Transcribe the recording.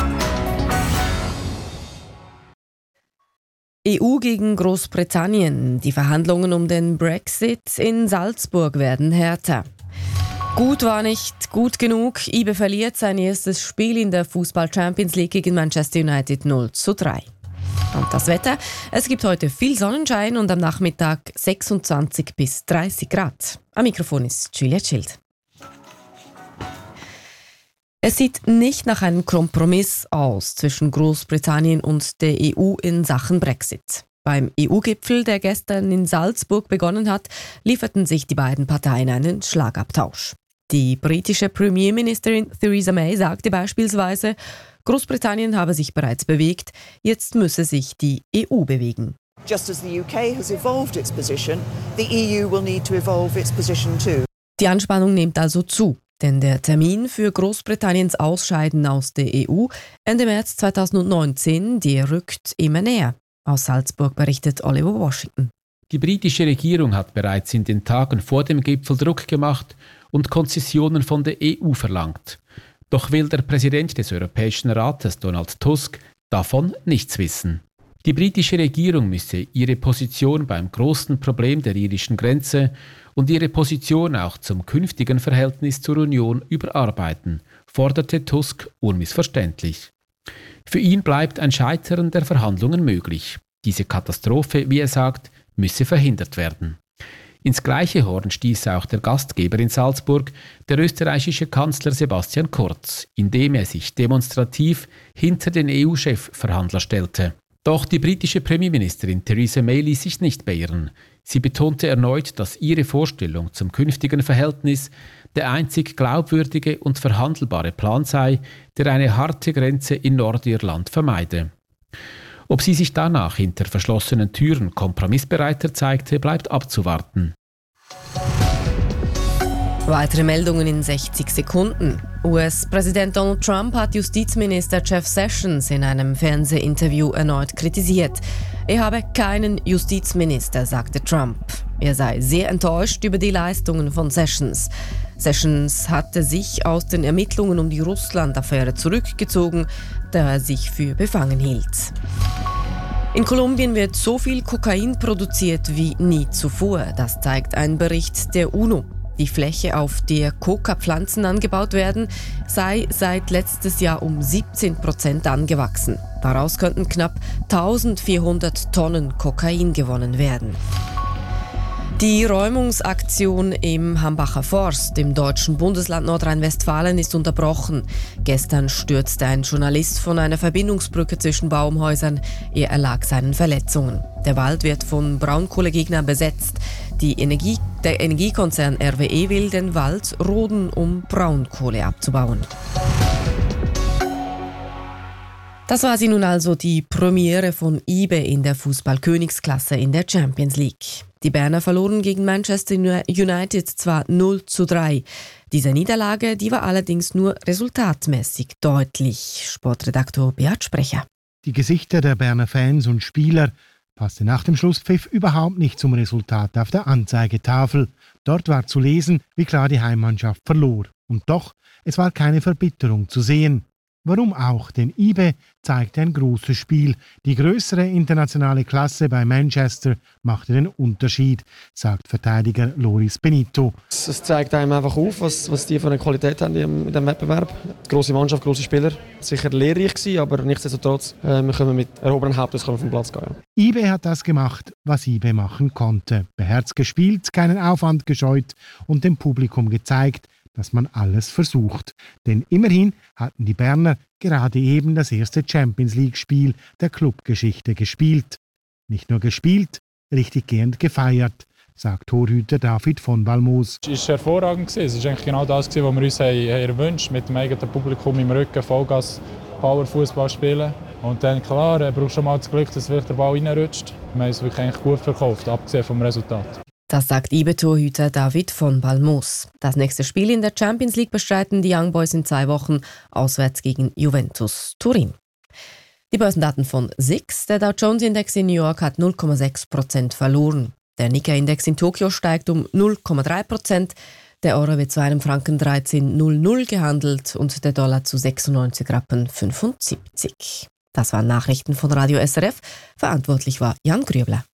EU gegen Großbritannien. Die Verhandlungen um den Brexit in Salzburg werden härter. Gut war nicht gut genug. IB verliert sein erstes Spiel in der Fußball-Champions League gegen Manchester United 0:3. Und das Wetter? Es gibt heute viel Sonnenschein und am Nachmittag 26 bis 30 Grad. Am Mikrofon ist Julia Schild. Es sieht nicht nach einem Kompromiss aus zwischen Großbritannien und der EU in Sachen Brexit. Beim EU-Gipfel, der gestern in Salzburg begonnen hat, lieferten sich die beiden Parteien einen Schlagabtausch. Die britische Premierministerin Theresa May sagte beispielsweise, Großbritannien habe sich bereits bewegt, jetzt müsse sich die EU bewegen. Just as the UK has evolved its position, the EU will need to evolve its position too. Die Anspannung nimmt also zu. Denn der Termin für Großbritanniens Ausscheiden aus der EU Ende März 2019, der rückt immer näher. Aus Salzburg berichtet Oliver Washington. Die britische Regierung hat bereits in den Tagen vor dem Gipfel Druck gemacht und Konzessionen von der EU verlangt. Doch will der Präsident des Europäischen Rates, Donald Tusk, davon nichts wissen. Die britische Regierung müsse ihre Position beim großen Problem der irischen Grenze und ihre Position auch zum künftigen Verhältnis zur Union überarbeiten, forderte Tusk unmissverständlich. Für ihn bleibt ein Scheitern der Verhandlungen möglich. Diese Katastrophe, wie er sagt, müsse verhindert werden. Ins gleiche Horn stieß auch der Gastgeber in Salzburg, der österreichische Kanzler Sebastian Kurz, indem er sich demonstrativ hinter den EU-Chefverhandler stellte. Doch die britische Premierministerin Theresa May ließ sich nicht beirren. Sie betonte erneut, dass ihre Vorstellung zum künftigen Verhältnis der einzig glaubwürdige und verhandelbare Plan sei, der eine harte Grenze in Nordirland vermeide. Ob sie sich danach hinter verschlossenen Türen kompromissbereiter zeigte, bleibt abzuwarten. Weitere Meldungen in 60 Sekunden. US-Präsident Donald Trump hat Justizminister Jeff Sessions in einem Fernsehinterview erneut kritisiert. Er habe keinen Justizminister, sagte Trump. Er sei sehr enttäuscht über die Leistungen von Sessions. Sessions hatte sich aus den Ermittlungen um die Russland-Affäre zurückgezogen, da er sich für befangen hielt. In Kolumbien wird so viel Kokain produziert wie nie zuvor. Das zeigt ein Bericht der UNO. Die Fläche, auf der Coca-Pflanzen angebaut werden, sei seit letztes Jahr um 17% angewachsen. Daraus könnten knapp 1400 Tonnen Kokain gewonnen werden. Die Räumungsaktion im Hambacher Forst im deutschen Bundesland Nordrhein-Westfalen ist unterbrochen. Gestern stürzte ein Journalist von einer Verbindungsbrücke zwischen Baumhäusern. Er erlag seinen Verletzungen. Der Wald wird von Braunkohlegegnern besetzt. Der Energiekonzern RWE will den Wald roden, um Braunkohle abzubauen. Das war sie nun also, die Premiere von IB in der Fußball-Königsklasse in der Champions League. Die Berner verloren gegen Manchester United zwar 0:3. Diese Niederlage, die war allerdings nur resultatmäßig deutlich. Sportredaktor Beat Sprecher. Die Gesichter der Berner Fans und Spieler passte nach dem Schlusspfiff überhaupt nicht zum Resultat auf der Anzeigetafel. Dort war zu lesen, wie klar die Heimmannschaft verlor. Und doch, es war keine Verbitterung zu sehen. Warum auch? Denn IB zeigte ein großes Spiel. Die größere internationale Klasse bei Manchester machte den Unterschied, sagt Verteidiger Loris Benito. Es zeigt einem einfach auf, was die für eine Qualität haben in diesem Wettbewerb. Grosse Mannschaft, grosse Spieler. Sicher lehrreich gewesen, aber nichtsdestotrotz, wir können mit erhobenen Hauptes auf den Platz gehen. IB hat das gemacht, was IB machen konnte. Beherzt gespielt, keinen Aufwand gescheut und dem Publikum gezeigt, dass man alles versucht. Denn immerhin hatten die Berner gerade eben das erste Champions-League-Spiel der Clubgeschichte gespielt. Nicht nur gespielt, richtig gehend gefeiert, sagt Torhüter David von Balmos. Es war hervorragend. Es war eigentlich genau das, was wir uns erwünscht haben, mit dem eigenen Publikum im Rücken Vollgas Power-Fußball spielen. Und dann klar, brauchst du schon mal das Glück, dass der Ball reinrutscht. Wir haben es wirklich eigentlich gut verkauft, abgesehen vom Resultat. Das sagt IB-Torhüter David von Balmos. Das nächste Spiel in der Champions League bestreiten die Young Boys in 2 Wochen auswärts gegen Juventus Turin. Die Börsendaten von SIX. Der Dow Jones-Index in New York hat 0,6% verloren. Der Nikkei-Index in Tokio steigt um 0,3%. Der Euro wird zu einem Franken 13,00 gehandelt und der Dollar zu 96,75 Rappen. Das waren Nachrichten von Radio SRF. Verantwortlich war Jan Grübler.